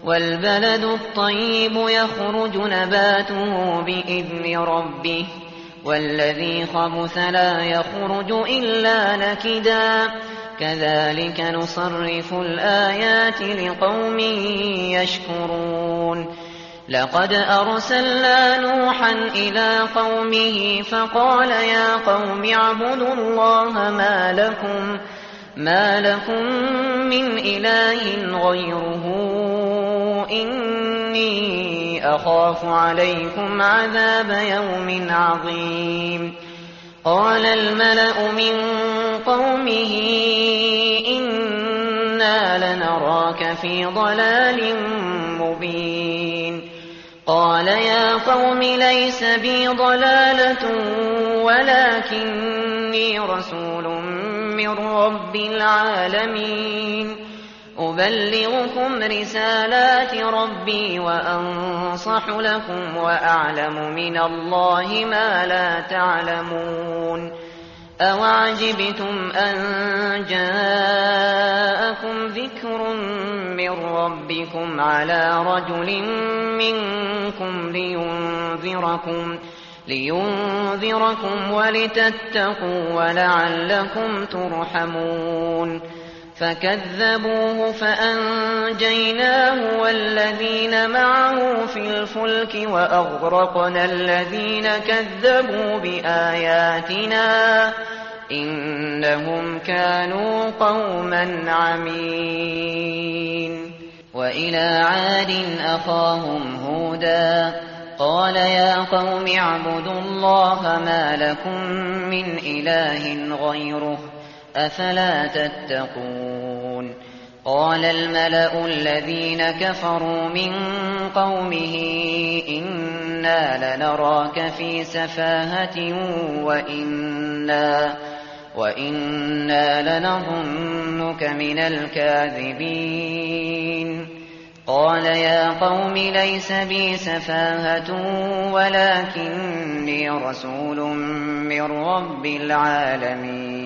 والبلد الطيب يخرج نباته بإذن ربه والذي خبث لا يخرج إلا نكدا كذلك نصرف الآيات لقوم يشكرون لقد أرسلنا نوحا إلى قومه فقال يا قوم اعبدوا الله ما لكم من إله غيره إني أخاف عليكم عذاب يوم عظيم قال الملأ من قومه إنا لنراك في ضلال مبين قال يا قوم ليس بي ضلالة ولكني رسول من رب العالمين أبلغكم رسالات ربي وأنصح لكم وأعلم من الله ما لا تعلمون أوعجبتم أن جاءكم ذكر من ربكم على رجل منكم لينذركم ولتتقوا ولعلكم ترحمون فكذبوه فأنجيناه والذين معه في الفلك وأغرقنا الذين كذبوا بآياتنا إنهم كانوا قوما عمين وإلى عاد أخاهم هودا قال يا قوم اعبدوا الله ما لكم من إله غيره أفلا تتقون قال الملأ الذين كفروا من قومه إنا لنراك في سفاهة وإنا لنظنك من الكاذبين قال يا قوم ليس بي سفاهة ولكني رسول من رب العالمين